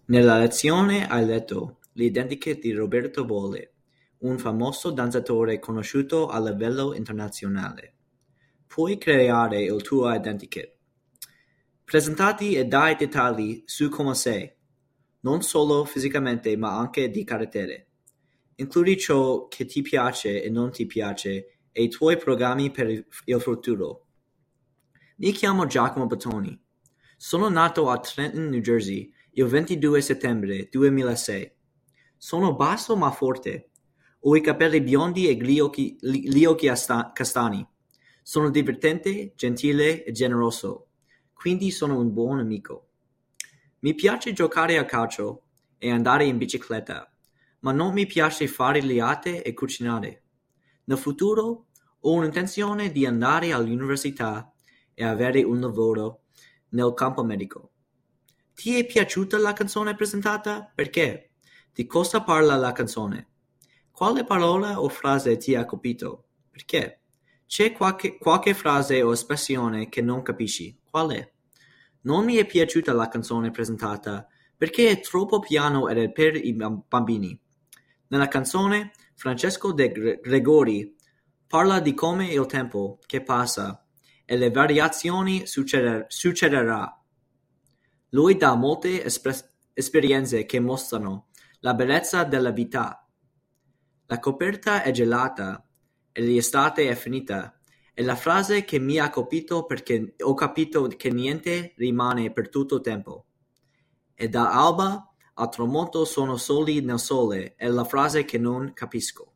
Nella lezione hai letto l'identikit di Roberto Bolle, un famoso danzatore conosciuto a livello internazionale. Puoi creare il tuo identikit. Presentati e dai dettagli su come sei, non solo fisicamente ma anche di carattere. Includi ciò che ti piace e non ti piace e i tuoi programmi per il futuro. Mi chiamo Giacomo Bottoni. Sono nato a Trenton, New Jersey, il 22 settembre 2006. Sono basso ma forte. Ho i capelli biondi e gli occhi castani. Sono divertente, gentile e generoso. Quindi sono un buon amico. Mi piace giocare a calcio e andare in bicicletta, ma non mi piace fare liate e cucinare. Nel futuro ho l'intenzione di andare all'università e avere un lavoro nel campo medico. Ti è piaciuta la canzone presentata? Perché? Di cosa parla la canzone? Quale parola o frase ti ha colpito? Perché? C'è qualche frase o espressione che non capisci? Qual è? Non mi è piaciuta la canzone presentata perché è troppo piano ed è per i bambini. Nella canzone, Francesco De Gregori parla di come il tempo che passa e le variazioni succederà. Lui dà molte esperienze che mostrano la bellezza della vita. La coperta è gelata e l'estate è finita. È la frase che mi ha colpito perché ho capito che niente rimane per tutto il tempo. E da alba al tramonto sono soli nel sole è la frase che non capisco.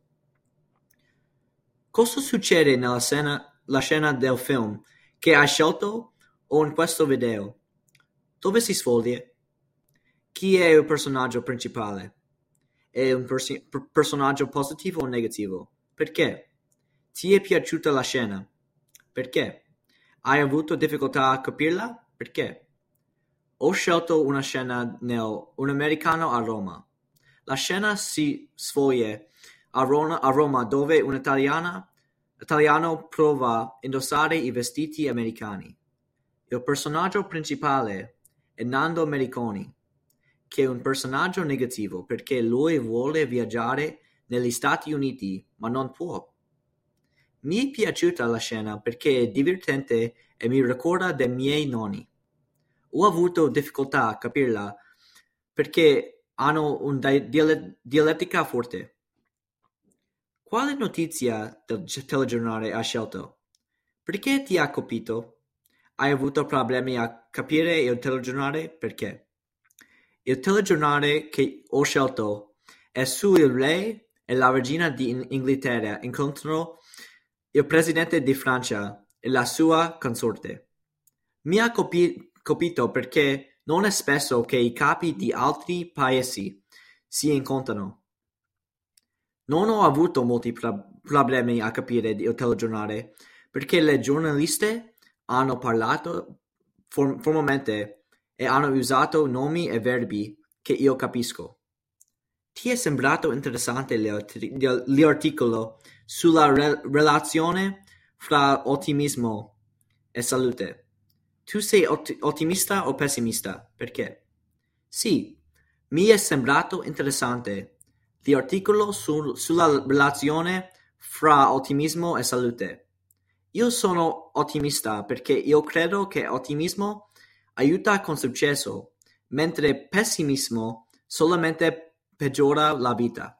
Cosa succede nella scena del film che hai scelto o in questo video? Dove si svolge? Chi è il personaggio principale? È un personaggio positivo o negativo? Perché? Ti è piaciuta la scena? Perché? Hai avuto difficoltà a capirla? Perché? Ho scelto una scena Un americano a Roma. La scena si svolge a Roma dove un italiano prova a indossare i vestiti americani. Il personaggio principale è Nando Mericoni, che è un personaggio negativo perché lui vuole viaggiare negli Stati Uniti ma non può. Mi è piaciuta la scena perché è divertente e mi ricorda dei miei nonni. Ho avuto difficoltà a capirla perché hanno una dialettica forte. Quale notizia del telegiornale hai scelto? Perché ti ha colpito? Hai avuto problemi a capire il telegiornale? Perché? Il telegiornale che ho scelto è su il re e la regina di Inghilterra incontrano il presidente di Francia e la sua consorte. Mi ha colpito perché non è spesso che i capi di altri paesi si incontrano. Non ho avuto molti problemi a capire il telegiornale perché le giornaliste hanno parlato formalmente e hanno usato nomi e verbi che io capisco. Ti è sembrato interessante l'articolo sulla relazione fra ottimismo e salute? Tu sei ottimista o pessimista? Perché? Sì, mi è sembrato interessante l'articolo sulla relazione fra ottimismo e salute. Io sono ottimista perché io credo che ottimismo aiuta con successo, mentre pessimismo solamente peggiora la vita.